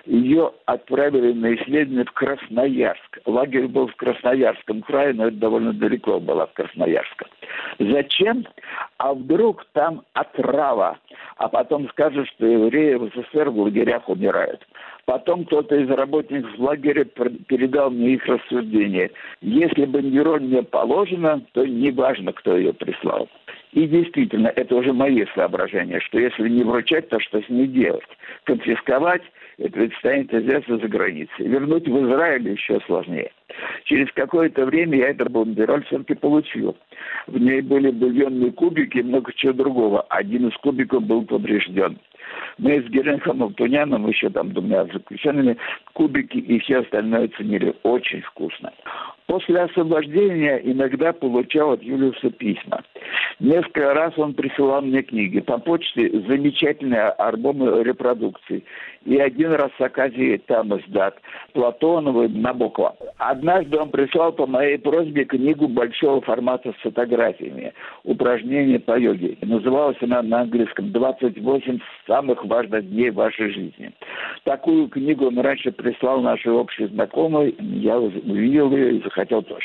Ее отправили на исследование в Красноярск. Лагерь был в Красноярском крае, но это довольно далеко было от Красноярска. Зачем? А вдруг там отрава? А потом скажут, что евреи в СССР в лагерях умирают. Потом кто-то из работников лагеря передал мне их рассуждения. Если бандероль мне положено, то не важно, кто ее прислал. И действительно, это уже мои соображения, что если не вручать, то что с ней делать? Конфисковать, это ведь станет известно за границей. Вернуть в Израиль еще сложнее. Через какое-то время я этот бандероль все-таки получил. В ней были бульонные кубики и много чего другого. Один из кубиков был поврежден. Мы с Геренхом Алтуняном, еще там двумя заключенными, кубики и все остальное ценили. Очень вкусно. После освобождения иногда получал от Юлиуса письма. Несколько раз он присылал мне книги. По почте замечательные альбомы репродукций. И один раз с Аказией там издат. Платонова, Набокова. Однажды он прислал по моей просьбе книгу большого формата с фотографиями. «Упражнения по йоге». Называлась она на английском «двадцать восемь самых важных дней вашей жизни». Такую книгу он раньше прислал нашей общей знакомой. Я увидел ее и захотел тоже.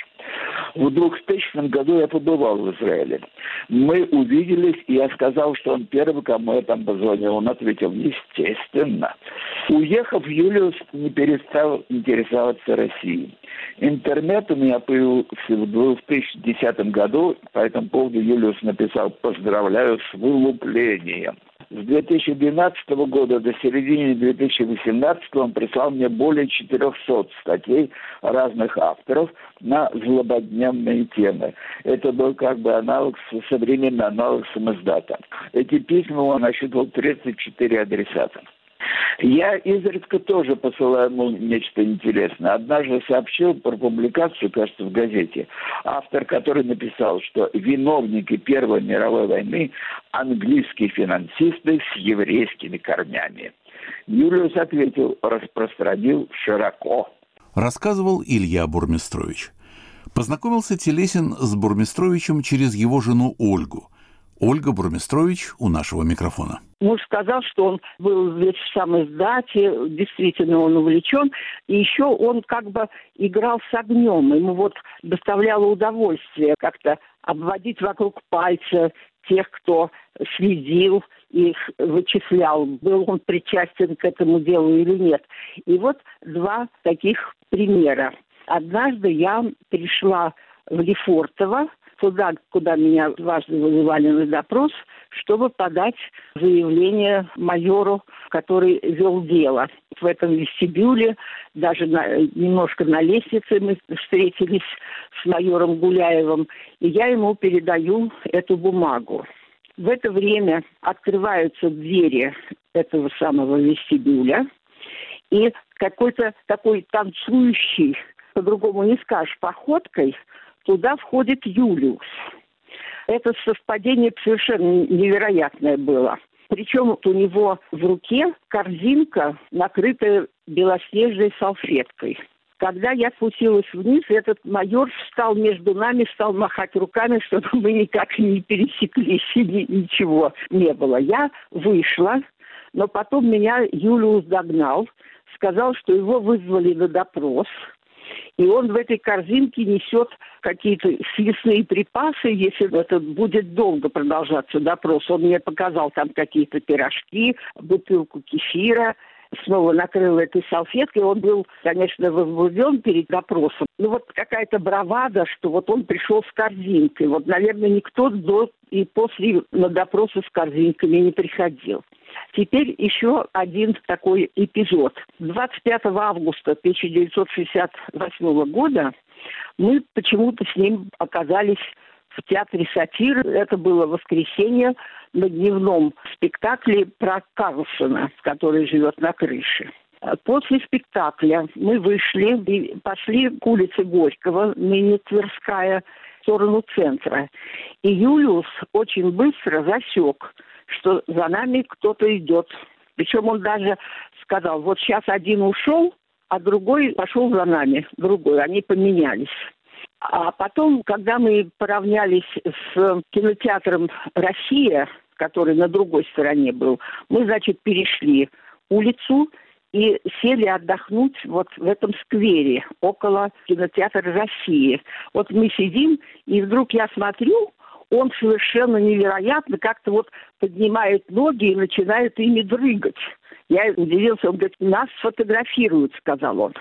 В двухтысячном году я побывал в Израиле. Мы увиделись, и я сказал, что он первый, кому я там позвонил. Он ответил, естественно. Уехав, Юлиус не перестал интересоваться Россией. Интернет у меня появился в две тысячи десятом году, по этому поводу Юлиус написал «Поздравляю с вылуплением». С две тысячи двенадцатого года до середины две тысячи восемнадцатого он прислал мне более четырехсот статей разных авторов на злободневные темы. Это был как бы аналог, современный аналог самиздата. Эти письма он насчитывал тридцать четыре адресата. Я изредка тоже посылаю ему нечто интересное. Однажды сообщил про публикацию, кажется, в газете, автор, который написал, что виновники Первой мировой войны – английские финансисты с еврейскими корнями. Юлиус ответил, распространил широко. Рассказывал Илья Бурмистрович. Познакомился Телесин с Бурмистровичем через его жену Ольгу. Ольга Бурмистрович у нашего микрофона. Муж сказал, что он был весь в самиздате, действительно он увлечен. И еще он как бы играл с огнем. Ему вот доставляло удовольствие как-то обводить вокруг пальца тех, кто следил, их вычислял, был он причастен к этому делу или нет. И вот два таких примера. Однажды я пришла в Лефортово, туда, куда меня дважды вызывали на допрос, чтобы подать заявление майору, который вел дело. В этом вестибюле, даже на, немножко на лестнице мы встретились с майором Гуляевым, и я ему передаю эту бумагу. В это время открываются двери этого самого вестибюля, и какой-то такой танцующий, по-другому не скажешь, походкой, туда входит Юлиус. Это совпадение совершенно невероятное было. Причем у него в руке корзинка, накрытая белоснежной салфеткой. Когда я спустилась вниз, этот майор встал между нами, стал махать руками, чтобы мы никак не пересеклись, и ни- ничего не было. Я вышла, но потом меня Юлиус догнал, сказал, что его вызвали на допрос, и он в этой корзинке несет какие-то съестные припасы, если это будет долго продолжаться допрос. Он мне показал там какие-то пирожки, бутылку кефира, снова накрыл этой салфеткой. Он был, конечно, возбужден перед допросом. Ну вот какая-то бравада, что вот он пришел с корзинкой. Вот, наверное, никто до и после на допросы с корзинками не приходил. Теперь еще один такой эпизод. двадцать пятого августа тысяча девятьсот шестьдесят восьмого года мы почему-то с ним оказались в театре «Сатир». Это было воскресенье на дневном спектакле про Карлсона, который живет на крыше. После спектакля мы вышли и пошли к улице Горького, ныне Тверская, в сторону центра. И Юлиус очень быстро засек, что за нами кто-то идет. Причем он даже сказал, вот сейчас один ушел, а другой пошел за нами, другой. Они поменялись. А потом, когда мы поравнялись с кинотеатром «Россия», который на другой стороне был, мы, значит, перешли улицу и сели отдохнуть вот в этом сквере около кинотеатра «Россия». Вот мы сидим, и вдруг я смотрю, он совершенно невероятно как-то вот поднимает ноги и начинает ими дрыгать. Я удивился, он говорит, нас сфотографируют, сказал он.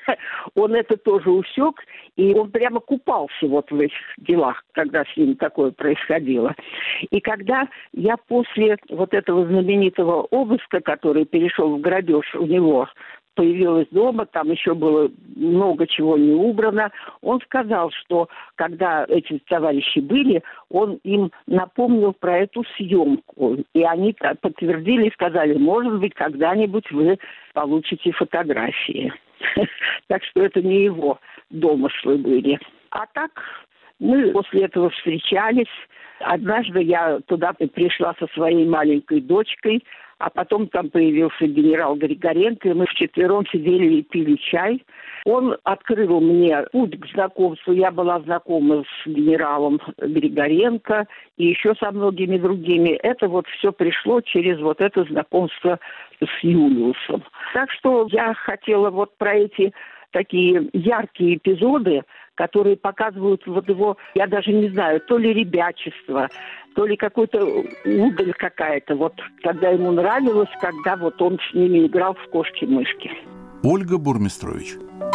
Он это тоже усек, и он прямо купался вот в этих делах, когда с ним такое происходило. И когда я после вот этого знаменитого обыска, который перешел в грабеж у него, появилась дома, там еще было много чего не убрано. Он сказал, что когда эти товарищи были, он им напомнил про эту съемку. И они подтвердили и сказали, может быть, когда-нибудь вы получите фотографии. Так что это не его домыслы были. А так мы после этого встречались. Однажды я туда пришла со своей маленькой дочкой, а потом там появился генерал Григоренко, и мы вчетвером сидели и пили чай. Он открыл мне путь к знакомству. Я была знакома с генералом Григоренко и еще со многими другими. Это вот все пришло через вот это знакомство с Юлиусом. Так что я хотела вот про эти такие яркие эпизоды, которые показывают вот его, я даже не знаю, то ли ребячество, то ли какой-то удаль какая-то, вот когда ему нравилось, когда вот он с ними играл в кошки-мышки. Ольга Бурмистрович.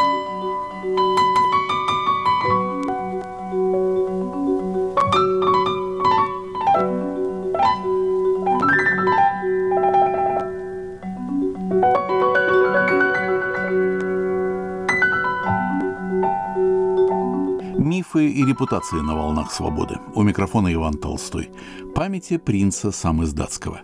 Мифы и репутации на волнах свободы. У микрофона Иван Толстой. Памяти принца Самиздатского.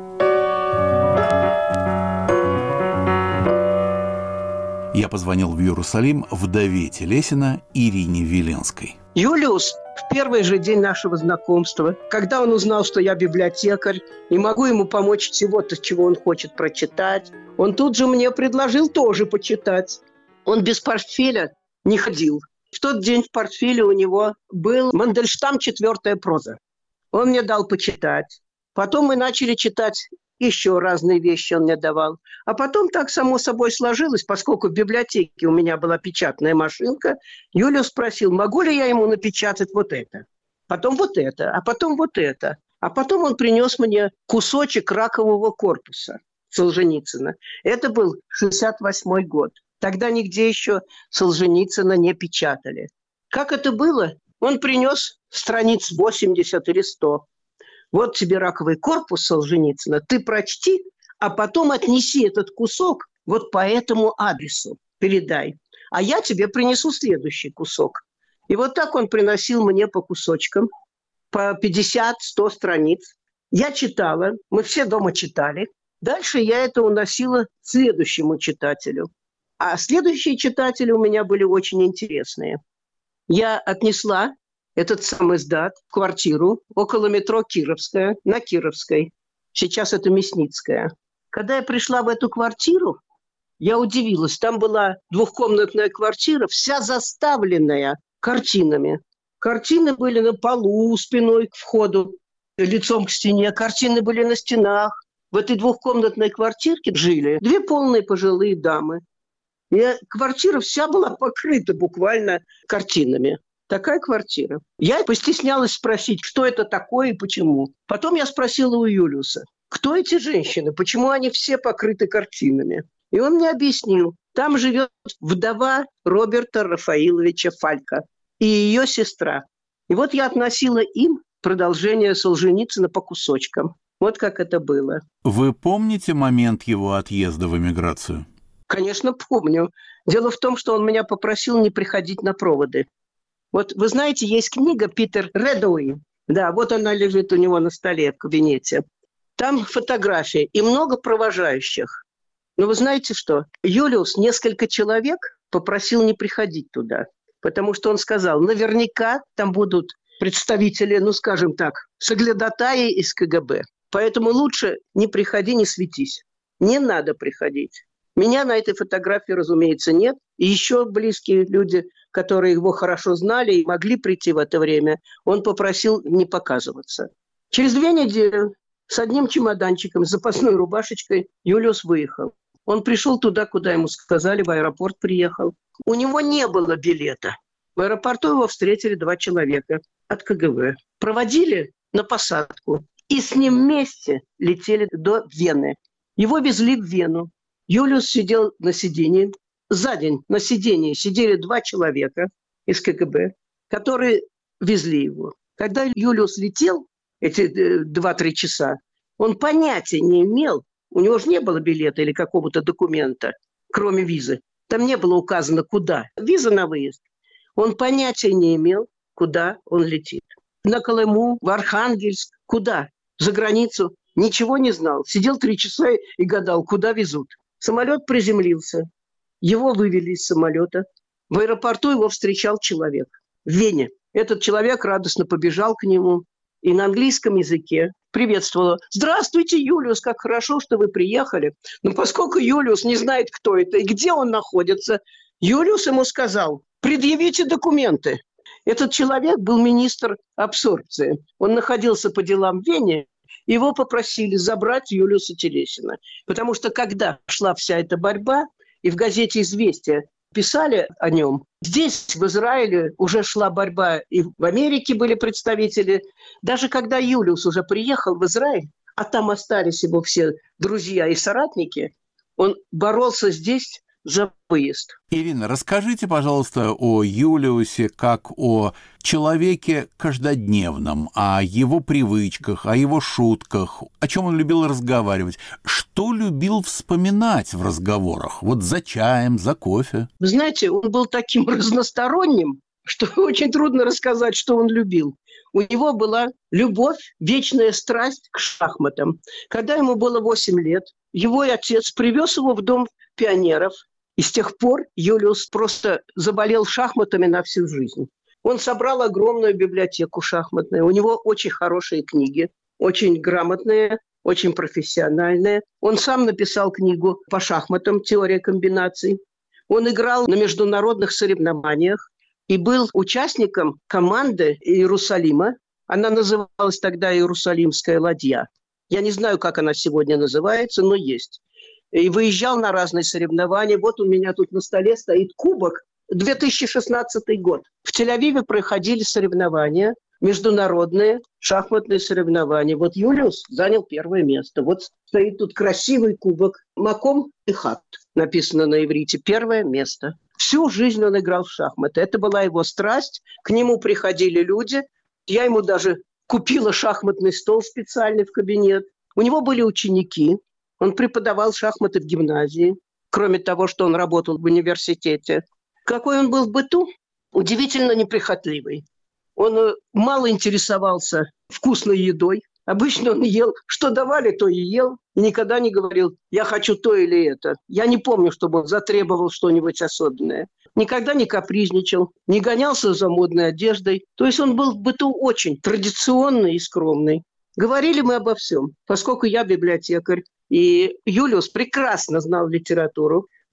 Я позвонил в Иерусалим вдове Телесина Ирине Веленской. Юлиус в первый же день нашего знакомства, когда он узнал, что я библиотекарь и могу ему помочь всего-то, чего он хочет прочитать, он тут же мне предложил тоже почитать. Он без портфеля не ходил. В тот день в портфеле у него был Мандельштам «Четвертая проза». Он мне дал почитать. Потом мы начали читать еще разные вещи, он мне давал. А потом так само собой сложилось, поскольку в библиотеке у меня была печатная машинка, Юлиус спросил, могу ли я ему напечатать вот это, потом вот это, а потом вот это. А потом он принес мне кусочек ракового корпуса Солженицына. Это был шестьдесят восьмой год. Тогда нигде еще Солженицына не печатали. Как это было? Он принес страниц восемьдесят или сто. Вот тебе раковый корпус Солженицына, ты прочти, а потом отнеси этот кусок вот по этому адресу, передай. А я тебе принесу следующий кусок. И вот так он приносил мне по кусочкам, по пятьдесят-сто страниц. Я читала, мы все дома читали. Дальше я это уносила следующему читателю. А следующие читатели у меня были очень интересные. Я отнесла этот сам издат в квартиру около метро Кировская, на Кировской. Сейчас это Мясницкая. Когда я пришла в эту квартиру, Я удивилась. Там была двухкомнатная квартира, вся заставленная картинами. Картины были на полу, спиной к входу, лицом к стене. Картины были на стенах. В этой двухкомнатной квартирке жили две полные пожилые дамы. И квартира вся была покрыта буквально картинами. Такая квартира. Я постеснялась спросить, что это такое и почему. Потом я спросила у Юлиуса, кто эти женщины, почему они все покрыты картинами. И он мне объяснил, там живет вдова Роберта Рафаиловича Фалька и ее сестра. И вот я относила им продолжение Солженицына по кусочкам. Вот как это было. Вы помните момент его отъезда в эмиграцию? Конечно, помню. Дело в том, что он меня попросил не приходить на проводы. Вот вы знаете, есть книга Питер Редуэй. Да, вот она лежит у него на столе в кабинете. Там фотографии и много провожающих. Но вы знаете что? Юлиус несколько человек попросил не приходить туда. Потому что он сказал, наверняка там будут представители, ну скажем так, соглядатаи из ка гэ бэ. Поэтому лучше не приходи, не светись. Не надо приходить. Меня на этой фотографии, разумеется, нет. И еще близкие люди, которые его хорошо знали и могли прийти в это время, он попросил не показываться. Через две недели с одним чемоданчиком, с запасной рубашечкой Юлиус выехал. Он пришел туда, куда ему сказали, в аэропорт приехал. У него не было билета. В аэропорту его встретили два человека от ка гэ вэ. Проводили на посадку. И с ним вместе летели до Вены. Его везли в Вену. Юлиус сидел на сиденье. За день на сиденье сидели два человека из ка гэ бэ, которые везли его. Когда Юлиус летел, эти два-три часа, он понятия не имел, у него же не было билета или какого-то документа, кроме визы. Там не было указано, куда. Виза на выезд. Он понятия не имел, куда он летит. На Колыму, в Архангельск, куда? За границу. Ничего не знал. Сидел три часа и гадал, куда везут. Самолет приземлился. Его вывели из самолета. В аэропорту его встречал человек. В Вене. Этот человек радостно побежал к нему и на английском языке приветствовал. «Здравствуйте, Юлиус, как хорошо, что вы приехали». Но поскольку Юлиус не знает, кто это и где он находится, Юлиус ему сказал, предъявите документы. Этот человек был министр абсорбции. Он находился по делам в Вене. Его попросили забрать Юлиуса Телесина. Потому что когда шла вся эта борьба, и в газете «Известия» писали о нем, здесь, в Израиле, уже шла борьба, и в Америке были представители. Даже когда Юлиус уже приехал в Израиль, а там остались его все друзья и соратники, он боролся здесь за выезд. Ирина, расскажите, пожалуйста, о Юлиусе как о человеке каждодневном, о его привычках, о его шутках, о чем он любил разговаривать, что любил вспоминать в разговорах, вот за чаем, за кофе. Вы знаете, он был таким разносторонним, что очень трудно рассказать, что он любил. У него была любовь, вечная страсть к шахматам. Когда ему было восемь лет, его отец привез его в дом пионеров. И с тех пор Юлиус просто заболел шахматами на всю жизнь. Он собрал огромную библиотеку шахматную. У него очень хорошие книги, очень грамотные, очень профессиональные. Он сам написал книгу по шахматам «Теория комбинаций». Он играл на международных соревнованиях и был участником команды Иерусалима. Она называлась тогда «Иерусалимская ладья». Я не знаю, как она сегодня называется, но есть. И выезжал на разные соревнования. Вот у меня тут на столе стоит кубок. две тысячи шестнадцатый год. В Тель-Авиве проходили соревнования, международные шахматные соревнования. Вот Юлиус занял первое место. Вот стоит тут красивый кубок. Маком Эхат написано на иврите. Первое место. Всю жизнь он играл в шахматы. Это была его страсть. К нему приходили люди. Я ему даже купила шахматный стол специальный в кабинет. У него были ученики. Он преподавал шахматы в гимназии, кроме того, что он работал в университете. Какой он был в быту? Удивительно неприхотливый. Он мало интересовался вкусной едой. Обычно он ел, что давали, то и ел. И никогда не говорил, я хочу то или это. Я не помню, чтобы он затребовал что-нибудь особенное. Никогда не капризничал, не гонялся за модной одеждой. То есть он был в быту очень традиционный и скромный. Говорили мы обо всем. Поскольку я библиотекарь, и Юлиус прекрасно знал литературу.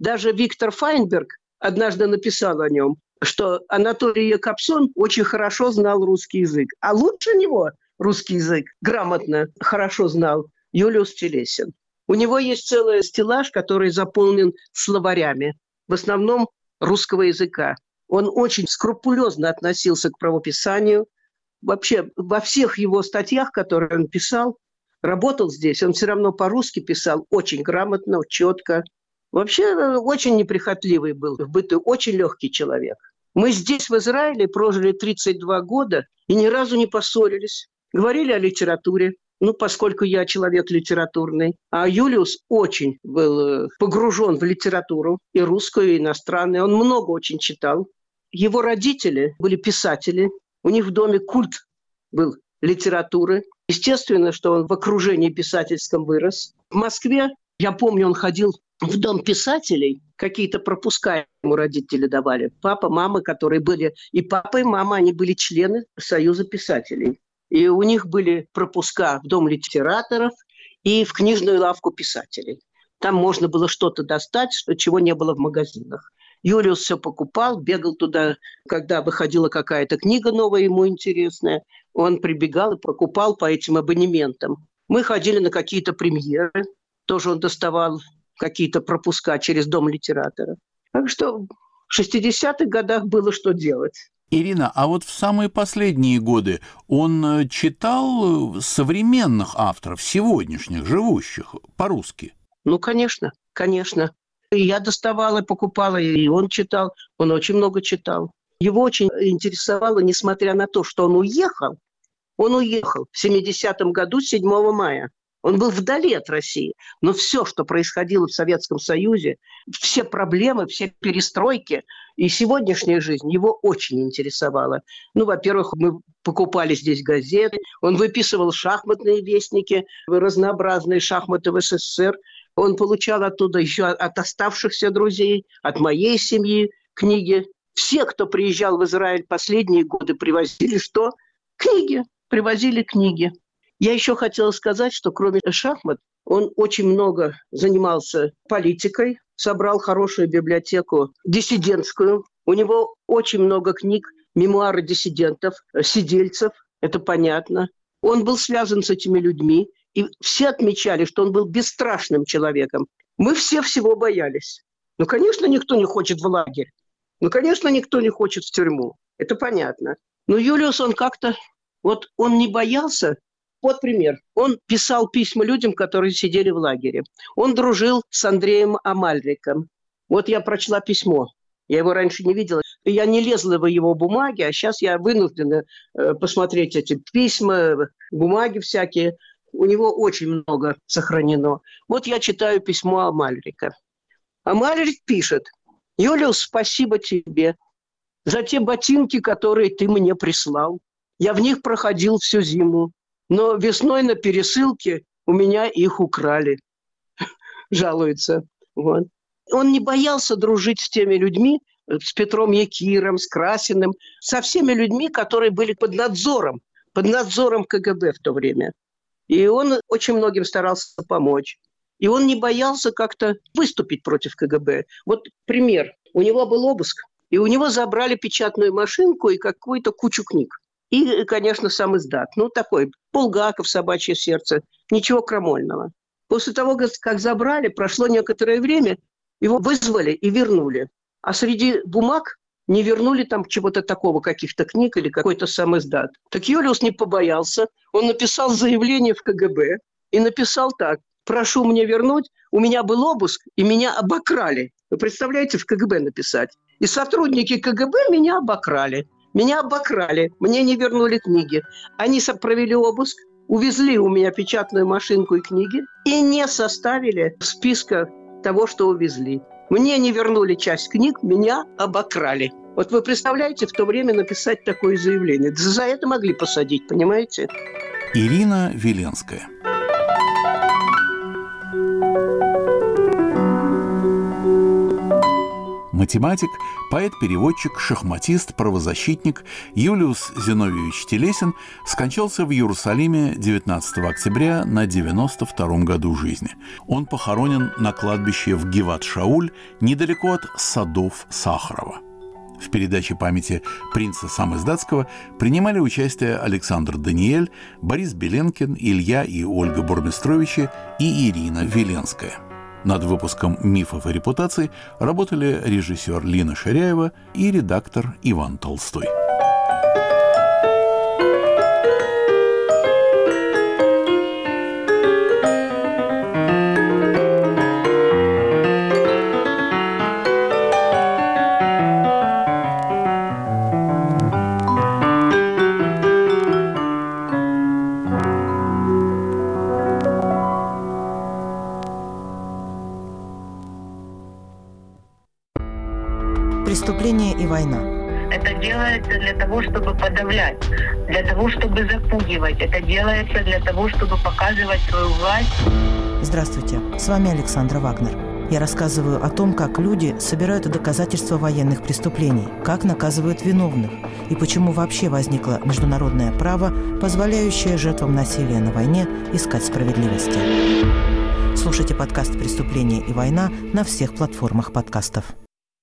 Даже Виктор Файнберг однажды написал о нем, что Анатолий Якобсон очень хорошо знал русский язык. А лучше него русский язык грамотно, хорошо знал Юлиус Телесин. У него есть целый стеллаж, который заполнен словарями, в основном русского языка. Он очень скрупулезно относился к правописанию. Вообще, во всех его статьях, которые он писал, работал здесь, он все равно по-русски писал очень грамотно, четко. Вообще, очень неприхотливый был в быту, очень легкий человек. Мы здесь, в Израиле, прожили тридцать два года и ни разу не поссорились. Говорили о литературе, ну, поскольку я человек литературный. А Юлиус очень был погружен в литературу, и русскую, и иностранную. Он много очень читал. Его родители были писатели. У них в доме культ был литературы. Естественно, что он в окружении писательском вырос. В Москве, я помню, он ходил в дом писателей, какие-то пропуска ему родители давали. Папа, мама, которые были, и папа, и мама, они были члены Союза писателей. И у них были пропуска в дом литераторов и в книжную лавку писателей. Там можно было что-то достать, что, чего не было в магазинах. Юлиус все покупал, бегал туда, когда выходила какая-то книга новая, ему интересная. Он прибегал и покупал по этим абонементам. Мы ходили на какие-то премьеры, тоже он доставал какие-то пропуска через дом литераторов. Так что в шестидесятых годах было что делать. Ирина, а вот в самые последние годы он читал современных авторов, сегодняшних, живущих, по-русски? Ну, конечно, конечно. И я доставала, покупала, и он читал. Он очень много читал. Его очень интересовало, несмотря на то, что он уехал, он уехал в семидесятом году, седьмого мая. Он был вдали от России. Но все, что происходило в Советском Союзе, все проблемы, все перестройки и сегодняшняя жизнь его очень интересовала. Ну, во-первых, мы покупали здесь газеты, он выписывал шахматные вестники, разнообразные шахматы в СССР. Он получал оттуда еще от оставшихся друзей, от моей семьи книги. Все, кто приезжал в Израиль последние годы, привозили что? Книги. Привозили книги. Я еще хотела сказать, что кроме шахмат, он очень много занимался политикой, собрал хорошую библиотеку диссидентскую. У него очень много книг, мемуары диссидентов, сидельцев, это понятно. Он был связан с этими людьми, и все отмечали, что он был бесстрашным человеком. Мы все всего боялись. Ну, конечно, никто не хочет в лагерь. Ну, конечно, никто не хочет в тюрьму. Это понятно. Но Юлиус, он как-то... Вот он не боялся. Вот пример. Он писал письма людям, которые сидели в лагере. Он дружил с Андреем Амальриком. Вот я прочла письмо. Я его раньше не видела. Я не лезла в его бумаги, а сейчас я вынуждена э, посмотреть эти письма, бумаги всякие. У него очень много сохранено. Вот я читаю письмо Амальрика. Амальрик пишет: «Юлиус, спасибо тебе за те ботинки, которые ты мне прислал. Я в них проходил всю зиму. Но весной на пересылке у меня их украли», жалуется. Вот. Он не боялся дружить с теми людьми, с Петром Якиром, с Красиным, со всеми людьми, которые были под надзором, под надзором КГБ в то время. И он очень многим старался помочь. И он не боялся как-то выступить против КГБ. Вот пример. У него был обыск, и у него забрали печатную машинку и какую-то кучу книг. И, конечно, сам издат. Ну, такой, Булгаков, «Собачье сердце». Ничего крамольного. После того, как забрали, прошло некоторое время, его вызвали и вернули. А среди бумаг не вернули там чего-то такого, каких-то книг или какой-то сам издат. Так Юлиус не побоялся. Он написал заявление в КГБ и написал так: «Прошу мне вернуть, у меня был обыск, и меня обокрали». Вы представляете, в КГБ написать? И сотрудники КГБ меня обокрали. Меня обокрали, мне не вернули книги. Они провели обыск, увезли у меня печатную машинку и книги и не составили списка того, что увезли. Мне не вернули часть книг, меня обокрали. Вот вы представляете, в то время написать такое заявление? За это могли посадить, понимаете? Ирина Веленская. математик, поэт-переводчик, шахматист, правозащитник Юлиус Зиновьевич Телесин скончался в Иерусалиме девятнадцатого октября на девяносто втором году жизни. Он похоронен на кладбище в Гиват-Шауль, недалеко от садов Сахарова. В передаче памяти принца Самоздатского принимали участие Александр Даниэль, Борис Беленкин, Илья и Ольга Бурмистровичи и Ирина Веленская. Над выпуском «Мифов и репутаций» работали режиссер Лина Ширяева и редактор Иван Толстой. Преступление и война. Это делается для того, чтобы подавлять, для того, чтобы запугивать. Это делается для того, чтобы показывать свою власть. Здравствуйте, с вами Александра Вагнер. Я рассказываю о том, как люди собирают доказательства военных преступлений, как наказывают виновных и почему вообще возникло международное право, позволяющее жертвам насилия на войне искать справедливости. Слушайте подкаст «Преступление и война» на всех платформах подкастов.